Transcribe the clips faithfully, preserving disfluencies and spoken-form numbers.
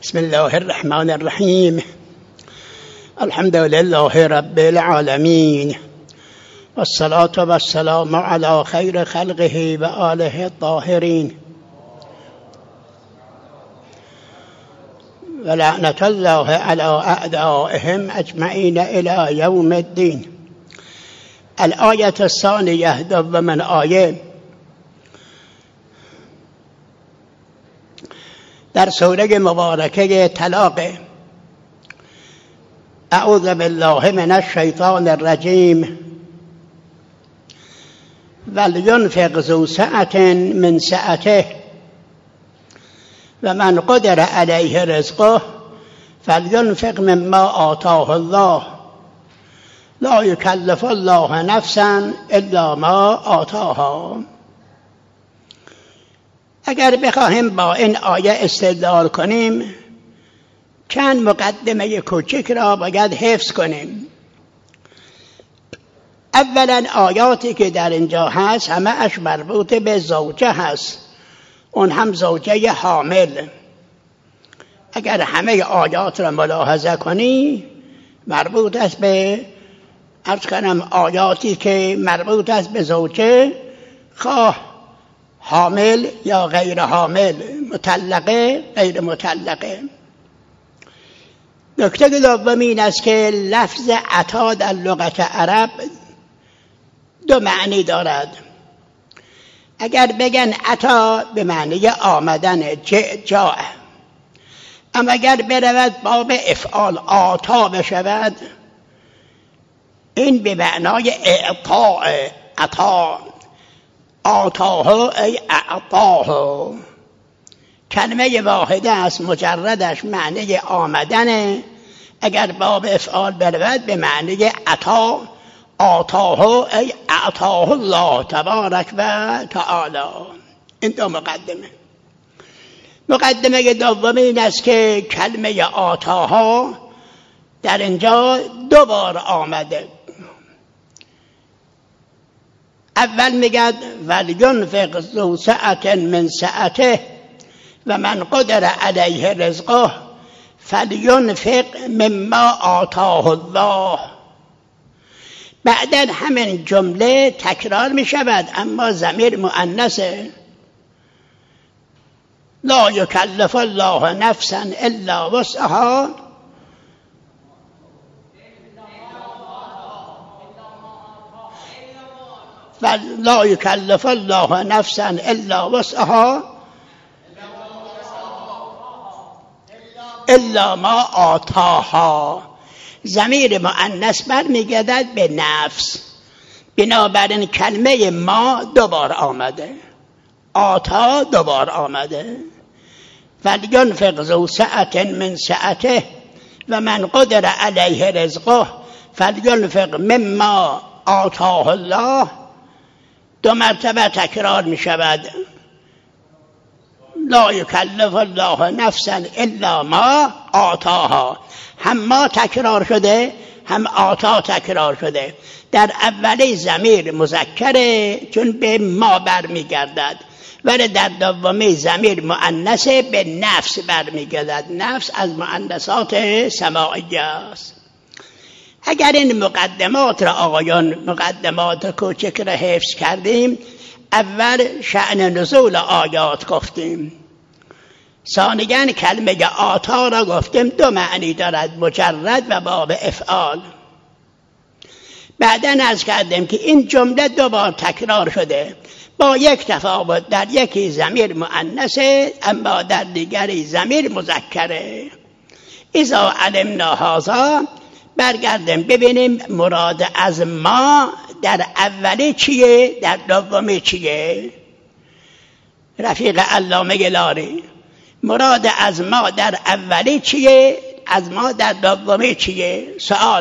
بسم الله الرحمن الرحيم. الحمد لله رب العالمين، والصلاة والسلام على خير خلقه وآله الطاهرين، ولعنة الله على أعدائهم أجمعين إلى يوم الدين. الآية الثانية دوم آیه در سوره مبارکه طلاق. اعوذ بالله من الشیطان الرجیم. ولینفق ذو سعة من سعته و من قدر علیه رزقه فلینفق مما آتاه الله لا یکلف الله نفسا الا ما آتاها. اگر بخواهیم با این آیه استدلال کنیم، چند مقدمه کوچک را باید حفظ کنیم. اولا آیاتی که در اینجا هست همه اش مربوط به زوجه هست، اون هم زوجه حامل. اگر همه آیات را ملاحظه کنی مربوط است به عرض کنم آیاتی که مربوط است به زوجه، خواه حامل یا غیر حامل، مطلقه غیر مطلقه. نکته دوم این است که لفظ عطا در لغت عرب دو معنی دارد. اگر بگن عطا به معنی آمدن، جاء، اما اگر برود باب افعال آتا بشود، این به معنای اعطاء، عطا، آتاه ای اعطاه. کلمه واحده است، مجردش معنی آمدنه. اگر باب افعال برود به معنی عطا، آتاه ای اعطاه الله تبارک و تعالی. این دو مقدمه. مقدمه دوم این است که کلمه آتاها در اینجا دو بار آمده. اول میگد ولینفق ذو سعة من سعته و من قدر علیه رزقه فلینفق مما آتاه الله. بعداً همین جمله تکرار می شود، اما ضمیر مؤنثه. لا یکلف الله نفسا الا وسعها لا یکلف الله نفسا الا وسعها الا ما آتاها. ضمیر مؤنث برمیگردد به نفس، بنابراین کلمه ما دوبار آمده، آتا دوبار آمده. فلینفق ذو سعة من سعته و من قدر علیه رزقه فلینفق مما آتاه الله. دو مرتبه تکرار می شود. لا یکلف الله نفسا الا ما آتاها. هم ما تکرار شده، هم آتا تکرار شده. در اولی ضمیر مذکره چون به ما برمیگردد، ولی در دومی ضمیر مؤنثه به نفس برمیگردد. نفس از مؤنثات سماعیه است. اگر این مقدمات را آقایان، مقدمات کوچک را حفظ کردیم، اول شأن نزول آیات گفتیم، ثانیاً کلمه آتا را گفتیم دو معنی دارد، مجرد و باب افعال. بعداً عرض کردیم که این جمله دو بار تکرار شده، با یک تفاوت، در یکی ضمیر مؤنثه اما در دیگری ضمیر مذکره. اذا علمنا هذا، برگردیم ببینیم مراد از ما در اولی چیه، در دومی چیه. رفیق علامه گلاری، مراد از ما در اولی چیه، از ما در دومی چیه. سوال.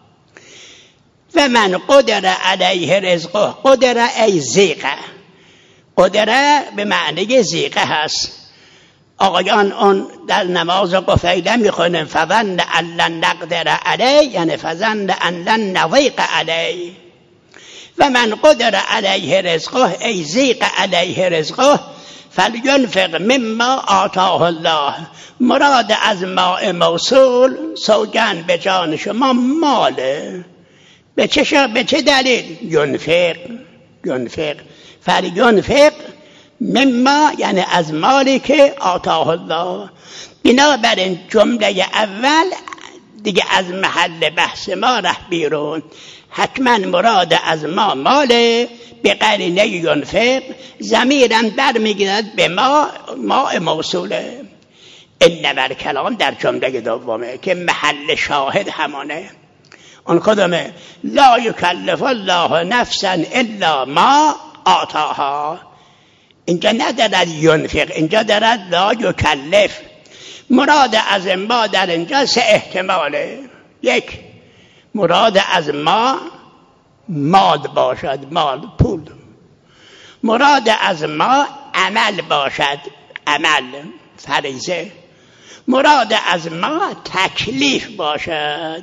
و من قدر علیه رزقه، قدر ای زیقه، قدر به معنی زیقه هست. آقایان اون در نماز قفیله میخونیم فظن ان لن نقدر علیه، یعنی فظن ان لن نضیق علیه. و من قدر علیه رزقه ای زیق علیه رزقه فلینفق مما آتاه الله. مراد از ما موصول سوگند به جان شما ماله. به چه به چه دلیل؟ ینفق ینفق فلینفق مما یعنی از مالی که آتاه الله. بنابراین جمله اول دیگه از محل بحث ما رفت بیرون. حتما مراد از ما ماله، به قرینه ینفق، ضمیرم برمیگردد به ما، ما موصوله. انما کلام در جمله دومه که محل شاهد همانه. اون کدومه؟ لا یکلف الله نفسا الا ما آتاها. اینجا ندارد ینفق، اینجا دارد لا یکلف. مراد از ما در اینجا سه احتماله. یک، مراد از ما مال باشد، مال پول. مراد از ما عمل باشد، عمل فریضه. مراد از ما تکلیف باشد.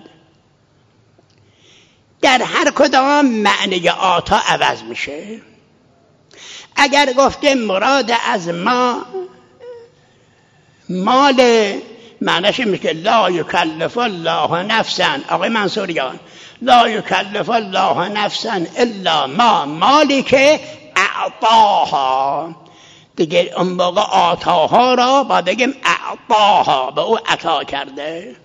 در هر کدام معنی آتا عوض میشه. اگر گفته مراد از ما مال، معنیش میشه لا یکلف الله نفسا. آقای منصوریان، لا یکلف الله نفسا الا ما، مالی که اعطاها. دیگه اون موقع آتاها را با بگیم اعطاها، به او عطا کرده.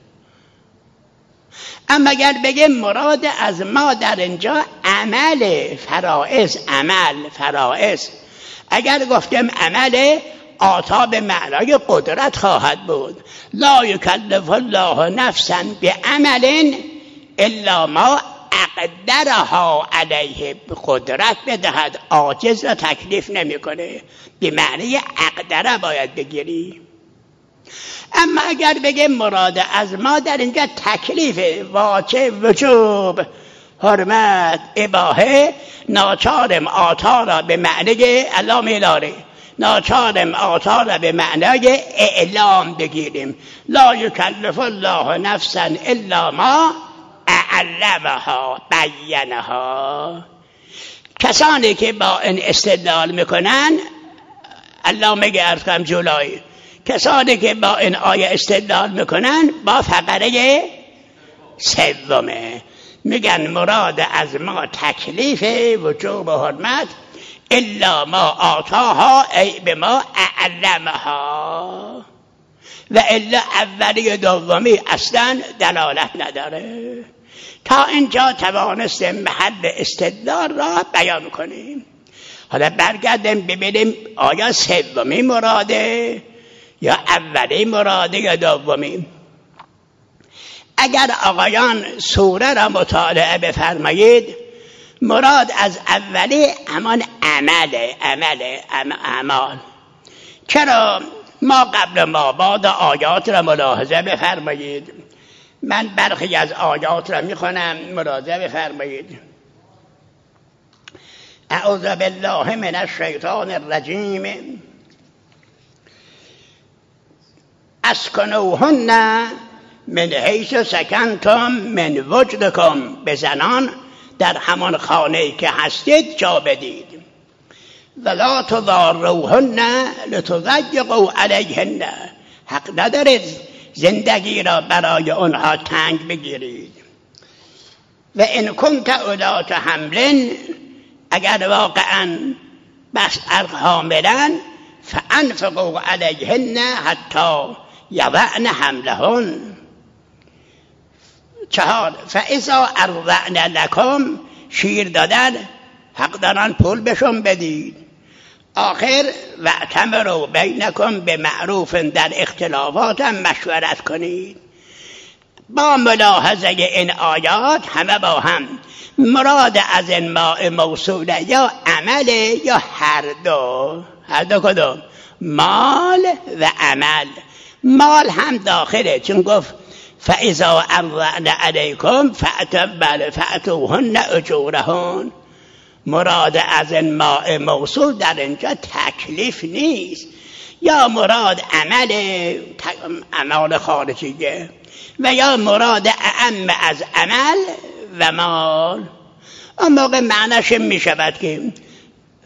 اما اگر بگیم مراد از ما در اینجا عمل فرائض، عمل فرائض. اگر گفتیم عمل، آتا به معنای قدرت خواهد بود. لا یکلف الله نفسا بعمل الا ما اقدرها علیه. قدرت بدهد، عاجز را تکلیف نمیکنه. به معنی اقدره باید بگیری. اما اگر بگیم مراد از ما در اینجا تکلیف، واجب، وجوب، حرمت، اباحه، ناچارم آتا را به معنی الله میلاره، ناچارم آتا را به معنای اعلام بگیریم. لا یکلف الله نفسا الا ما علمها، بینها. کسانی که با این استدلال میکنن، الله میگه عرض کنم جلوی، کسانی که با این آیه استدلال میکنن با فقره سومه، میگن مراد از ما تکلیف، وجوب و حرمت، الا ما آتاها ای به ما علمها. و الا اولی دومی اصلا دلالت نداره. تا اینجا توانستیم محل استدلال را بیان کنیم. حالا برگردیم ببینیم آیا سومی مراده یا اولی مراده یا دومی. اگر آقایان سوره را مطالعه بفرمایید، مراد از اولی همان عمله، عمله، اعمال. چرا؟ ما قبل ما بعد آیات را ملاحظه بفرمایید. من برخی از آیات را میخونم، ملاحظه بفرمایید. اعوذ بالله من الشیطان الرجیم. اسکنوهن من حیث سکنتم من وجدکم. به زنان در همان خانه‌ای که هستید جا بدید. ولا تضاروهن لتضيقوا علیهن. حق ندارید زندگی را برای آنها تنگ بگیرید. و ان کنت اولات حمل، اگر واقعا بس حاملن، فانفقوا علیهن حتی یضعن حملهن. چهار، فاذا ارضعن لکم، شیر دادن حق دارن پول بهشون بدید. آخر واعتمروا بینکم به معروف، در اختلافات هم مشورت کنید. با ملاحظه این آیات همه با هم مراد از این ما موصوله یا عمله یا هر دو. هر دو کدوم؟ مال و عمل. مال هم داخله، چون گفت فاذا ارضعن علیکم فاتوهن اجورهن. مراد از این ما موصول در اینجا تکلیف نیست، یا مراد عمل، اعمال خارجیه، و یا مراد اعم از عمل و مال. اون موقع معنیش می شود که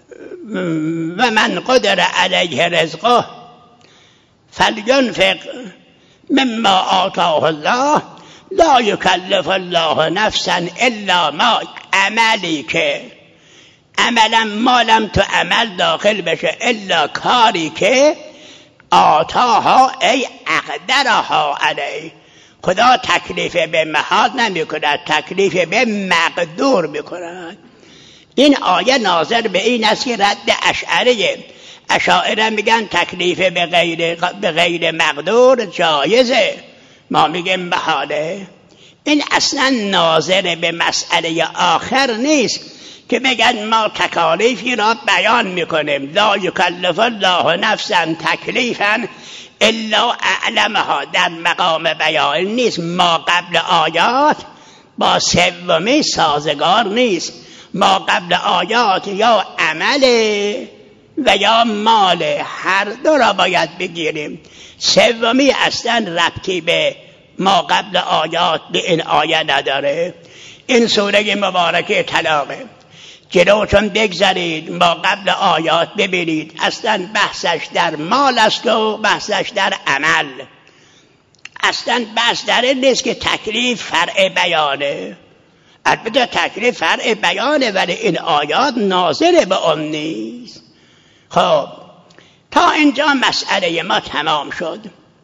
و من قدر علیه رزقه فلینفق مما آتاه الله لا یکلف الله نفسا الا ما. عملی که عملا مالم تو عمل داخل بشه الا کاری که آتاها ای اقدرها علیه. خدا تکلیف به محال نمی کند، تکلیف به مقدور میکند. این آیه ناظر به این است که رد اشعریه. اشاعره میگن تکلیف به غیر, به غیر مقدور جایزه، ما میگیم محاله. این اصلا ناظر به مسئله آخر نیست که بگن ما تکالیفی را بیان میکنیم. لا یکلف الله نفسا تکلیفا الا اعلمها، در مقام بیان نیست. ما قبل آیات با سومی سازگار نیست. ما قبل آیات یا عمله و یا مال، هر دو را باید بگیریم. سومی اصلا ربطی به ما قبل آیات به این آیه نداره. این سوره مبارکه طلاقه. جلوتون بگذارید ما قبل آیات ببینید اصلا بحثش در مال است و بحثش در عمل. اصلا بحث در این نیست که تکلیف فرع بیانه. البته تکلیف فرع بیانه ولی این آیات ناظر به اون نیست. خب تا اینجا مسئله ما تمام شد،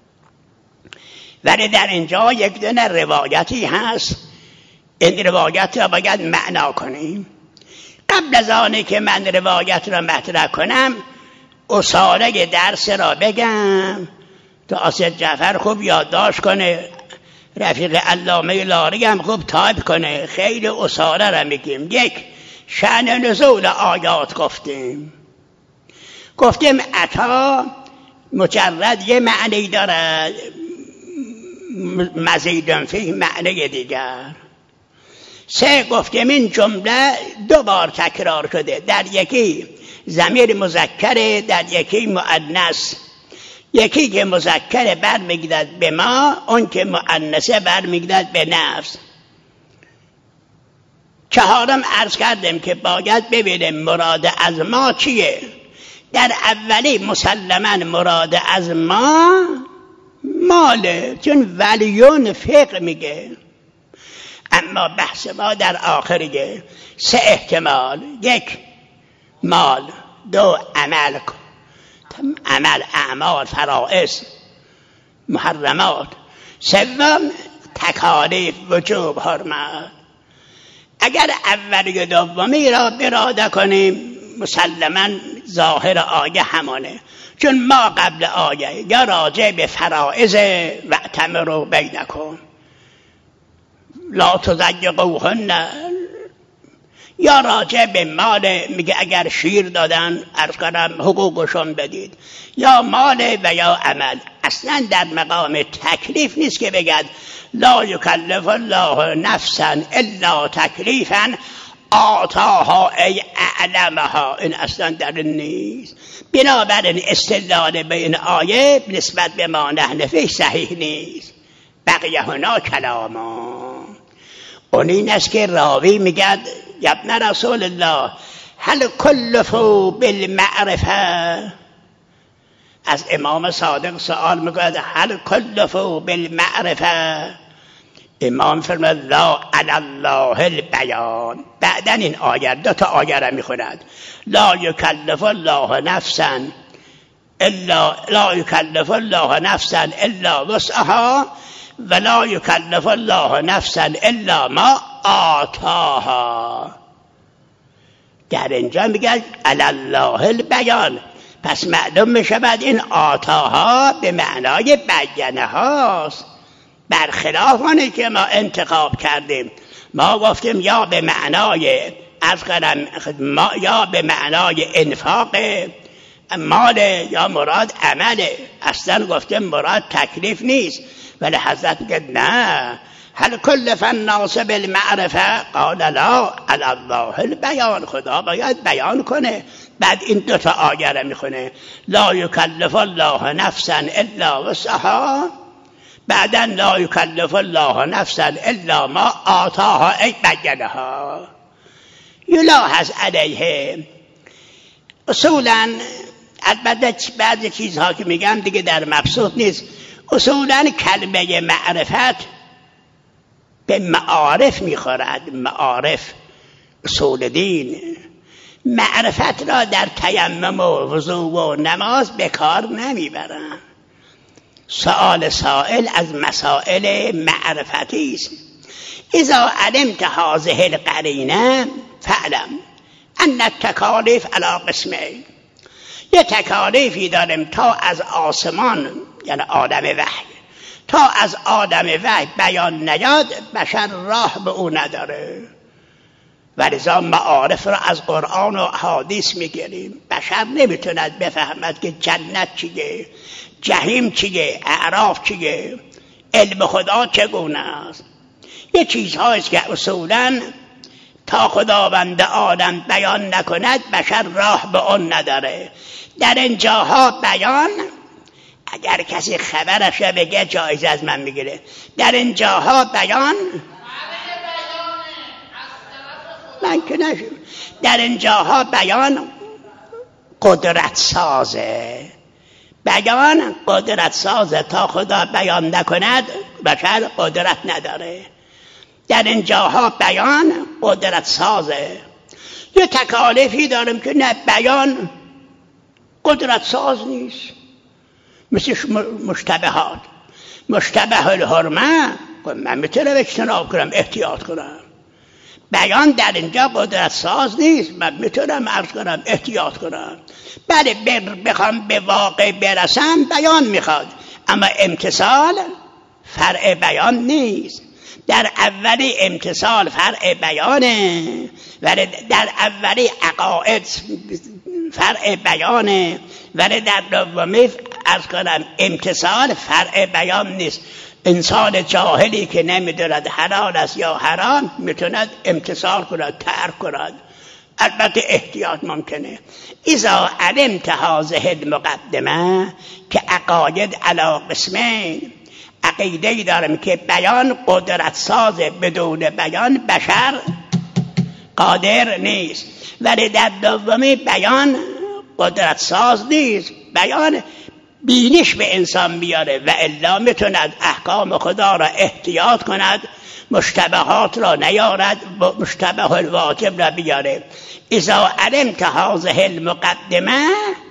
ولی در اینجا یک دونه روایتی هست. این روایت را باید معنا کنیم. قبل از آنی که من روایت را مطرح کنم اصاله درس را بگم تا اسد جعفر خوب یادداشت کنه، رفیق علامه لاری هم خوب تایپ کنه. خیلی اصاله را میگیم. یک، شأن نزول آیات گفتیم. گفتیم عطا مجرد یه معنی دارد، مزیدن فیه معنی دیگر. سه، گفتیم این جمله دو بار تکرار شده، در یکی ضمیر مذکره، در یکی مؤنث. یکی که مذکره برمیگردد به ما، اون که مؤنثه برمیگردد به نفس. چهارم عرض کردیم که باید ببینیم مراد از ما چیه. در اولی مسلما مراد از ما ماله، چون ولیون فقه میگه. اما بحث ما در آخریه. سه احتمال: یک مال، دو عمل، عمل اعمال فرائض محرمات، سوم تکالیف وجوب حرمت. اگر اولی و دومی را اراده کنیم مسلما ظاهر آیه همانه، چون ما قبل آیه یا راجع به فرائض واعتمروا بینکم لا تضیقوهن، یا راجع به مال میگه اگر شیر دادن عرض کنم حقوقشون بدید، یا مال و یا عمل. اصلا در مقام تکلیف نیست که بگد لا یکلف الله نفسا الا تکلیفا آتاها ای اعلمها. این اصلا در این نیست. بنابراین استدلال به این آیه نسبت به ما نحن فیه صحیح نیست. بقیه هنا کلاما. اون این است که راوی میگد یا ابن رسول الله هل کلفوا بالمعرفه. از امام صادق سوال میکند هل کلفوا بالمعرفه. امام فرمود لا علی الله البیان. بعدا این آیه دو تا آیه را میخوند. لا یکلف الله نفسا الا لا یکلف الله نفسا الا وسعها ولا یکلف الله نفسا الا ما آتاها. در اینجا میگه علی الله البیان. پس معلوم میشود این آتاها به معنای بیانه هاست، برخلاف آنی که ما انتخاب کردیم. ما گفتیم یا به معنای از قدم ما یا به معنای انفاق مال یا مراد عمله. اصلا گفتیم مراد تکلیف نیست، ولی حضرت میگه نه هل کلف الناس بالمعرفه قال لا علی الله البیان. خدا باید بیان کنه. بعد این دو تا آیه را میخونه لا یکلف الله نفسا الا وسعها، بعدا لا یکلف الله نفسا الا ما آتاها ای بیانها. یلاحظ علیه اصولا البته بعضی چیزها که میگم دیگه در مبسوط نیست. اصولا کلمه معرفت به معارف میخورد. معارف اصول دین معرفت را در تیمم و وضو و نماز به کار نمیبرند. سؤال سائل از مسائل معرفتی است. اذا علمت هذه القرینه فعلم ان التکالیف علی قسمین. یه تکالیفی داریم تا از آسمان، یعنی آدم وحی، تا از آدم وحی بیان نیاد بشر راه به او نداره. ولذا معارف را از قرآن و حدیث میگیریم. بشر نمیتوند بفهمد که جنت چیه، جهنم چیه، اعراف چیه، علم خدا چگونه است. یه چیزهاییست که اصولاً تا خداوند عالم بیان نکند بشر راه به اون نداره. در اینجاها بیان، اگر کسی خبرش بگه جایزه از من میگیره. در اینجاها بیان من که نشم. در اینجاها بیان قدرت سازه. بیان قدرت سازه. تا خدا بیان نکند بشر قدرت نداره. در اینجاها بیان قدرت سازه. یه تکالیفی داریم که نه بیان قدرت ساز نیست، مثل مشتبهات. مشتبه الحرمه من میتونم اجتناب کنم، احتیاط کنم. بیان در اینجا قدرت ساز نیست، من میتونم عرض کنم، احتیاط کنم. بله بخوام به واقع برسم بیان میخواد، اما امتثال فرع بیان نیست. در اولی امتثال فرع بیانه، ولی در اولی عقاید فرع بیانه، ولی در دومی عرض کنم امتثال فرع بیان نیست. انسان جاهلی که نمیداند حلال است یا حرام میتوند امتثال کند، ترک کند، البته احتیاط ممکنه. اذا علمت هذه المقدمه که عقاید علی قسمین، عقیده‌ای دارم که بیان قدرت سازه، بدون بیان بشر قادر نیست. ولی در دومی بیان قدرت ساز نیست، بیان بینش به انسان میاره و الا میتوند احکام خدا را احتیاط کند، مشتبهات را نیارد، مشتبه الواجب را بیاره. اذا علمت هذه المقدمه،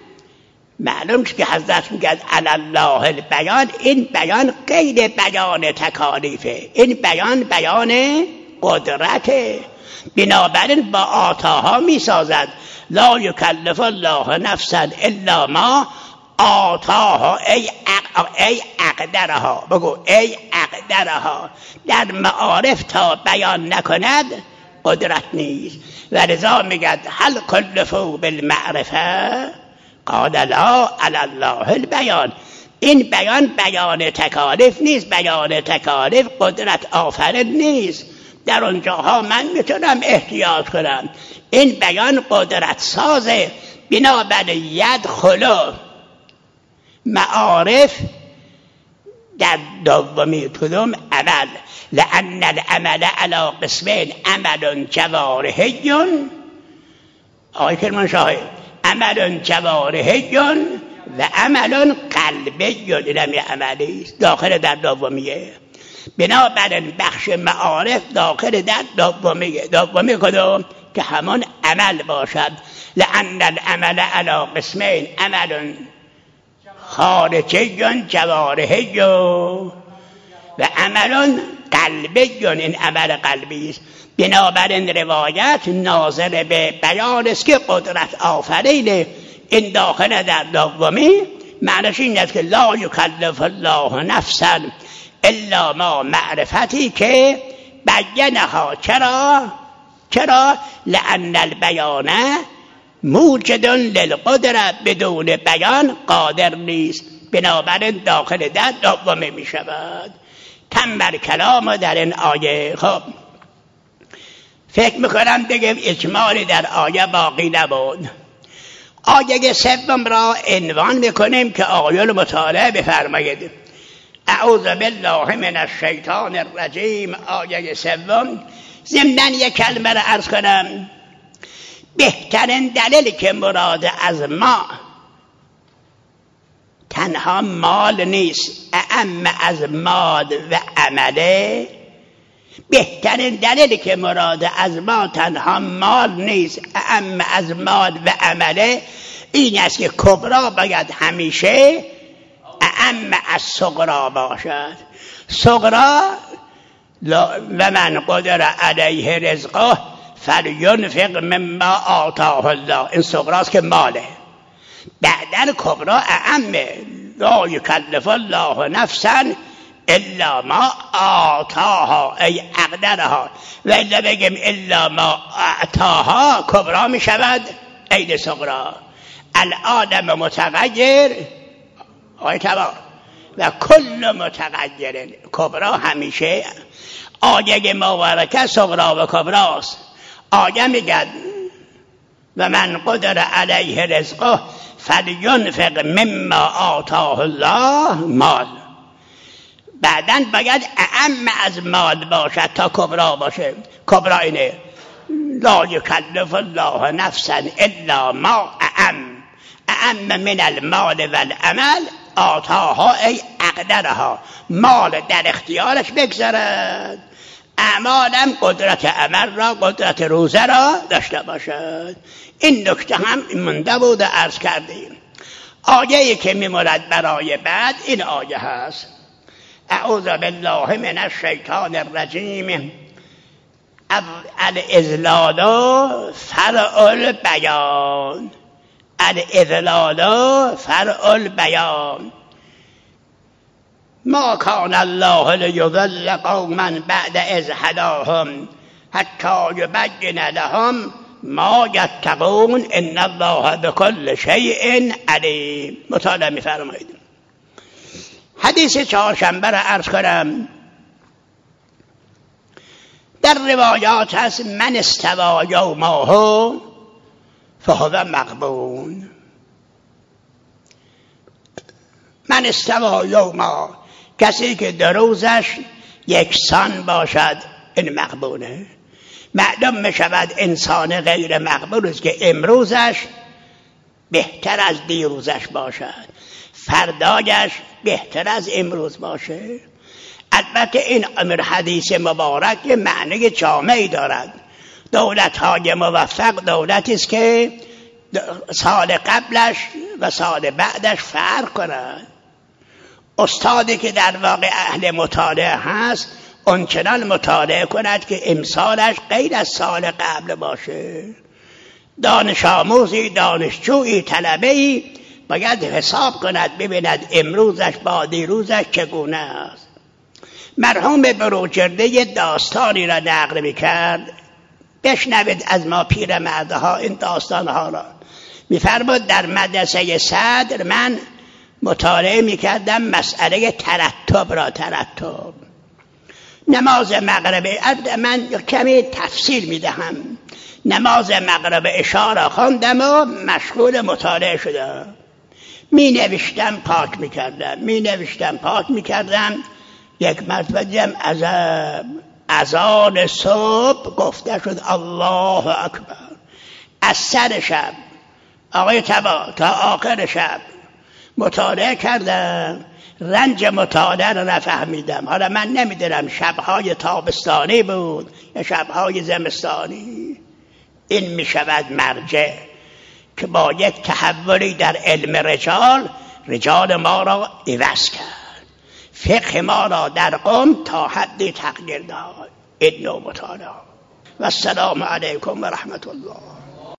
معلوم که حضرت میگه علی الله البیان. این بیان غیر بیان تکالیفه، این بیان بیان قدرته. بنابراین با آتاها میسازد. لا یکلف الله نفسا الا ما آتاها، ای ای اقدرها. بگو ای اقدرها. در معارف تا بیان نکند قدرت نیست. و لذا میگه هل کلفوا بالمعرفه قال لا علی الله البیان. این بیان بیان تکالیف نیست، بیان تکالیف قدرت آفرین نیست. در اونجاها من میتونم احتیاط کنم، این بیان قدرت سازه. بنابراین یدخل معارف در دومی کدوم عمل، لأن العمل على قسمین، عمل جوارحی، آقای کرمان شاهد، عمل جوارحی و عمل قلبی. اینم یه عملی است داخل در دومیه. بنابراین بخش معارف داخل در دومیه. دومی کدوم؟ که همون عمل باشد. لأن العمل على قسمین، عمل خارجی جوارحی و عمل قلبی. این عمل قلبی است. بنابراین روایت ناظر به بیان است که قدرت آفرینه. این داخل در دومی معنیش این است که لا یکلف الله نفسا الا ما معرفتی که بیانها. چرا؟ چرا؟ لأن البیان موجد للقدرت، بدون بیان قادر نیست. بنابراین داخل در دومی می شود. تمر کلام در این آیه. خب فکر میکنم بگم اجمالی در آیه باقی نبود. آیه سوم را عنوان میکنیم که آیه رو مطالعه بفرمایید. اعوذ بالله من الشیطان الرجیم. آیه سوم. ضمناً یک کلمه را عرض کنم. بهترین دلیلی که مراد از ما تنها مال نیست، اعم از مال و عمله. بهترین دلیلی که مراد از ما تنها مال نیست، اعم از مال و عمله، این است که کبرا باید همیشه اعم از صغرا باشد. صغرا و من قدر علیه رزقه فلینفق مما آتاه الله، این صغراست که ماله. بعدن کبرا اعمه، لا یکلف الله نفسا الا ما آتاها ای اقدرها، و الا بگیم الا ما آتاها کبرا می شود عین صغرا. الآدم متغیر آی تبار و کل متغیر، کبرا همیشه آیه مبارکه صغرا و کبراست. آیه میگه و من قدر علیه رزقه فلینفق مما آتاه الله مال. بعدن باید اعم از مال باشد تا کبرا باشه. کبرا اینه لا یکلف الله نفسا الا ما اعم، اعم من المال والعمل آتاها ای اقدرها، مال در اختیارش بگذارد، اعمالم قدرت عمل را، قدرت روزه را داشته باشد. این نکته هم مونده بود عرض کردیم. آیه‌ای که میمورد برای بعد این آیه هست: اعوذ بالله من الشیطان الرجیم. الاذلال فرع البیان، الاذلال فرع البیان. ما کان الله لیضل قوما بعد اذ هداهم حتی یبین لهم ما یتقون ان الله بكل شیء علیم. مطالعه می‌فرمایید. حدیث چهارشنبه را عرض کنم. در روایات هست من استوى یومه فهو مغبون. من استوى یومه، کسی که در روزش یکسان باشد این مغبونه. معلوم می شود انسان غیر مغبون است که امروزش بهتر از دیروزش باشد، فردایش بهتر از امروز باشه. البته این امر حدیث مبارک معنی جامعی دارد. دولت های موفق دولتی است که سال قبلش و سال بعدش فرق کند. استادی که در واقع اهل مطالعه هست اونچنان مطالعه کند که امسالش غیر از سال قبل باشه. دانش آموزی، دانشجویی، طلبه‌ای باید حساب کند ببیند امروزش با دیروزش چگونه است. مرحوم بروجرده یه داستانی را نقل می‌کرد، بشنوید از ما پیرمردها این داستانها را. می‌فرمود در مدرسه صدر من مطالعه می‌کردم مسئله ترتب را. ترتب نماز مغرب، من کمی تفصیل می‌دهم. نماز مغرب عشا را خواندم و مشغول مطالعه شدم. می نوشتم پاک می کردم می نوشتم پاک می کردم یک مرتبه دیدم عذاب اذان صبح گفته شد الله اکبر. از سر شب آقای تبا تا آخر شب مطالعه کردم، رنج مطالعه را نفهمیدم. حالا من نمیدونم شبهای تابستانی بود یا شبهای زمستانی. این می شود مرجع که با یک تحولی در علم رجال رجال ما را عوض کرد، فقه ما را در قم تا حدی تغییر داد. این نوع مطالعه. و السلام علیکم و رحمت الله.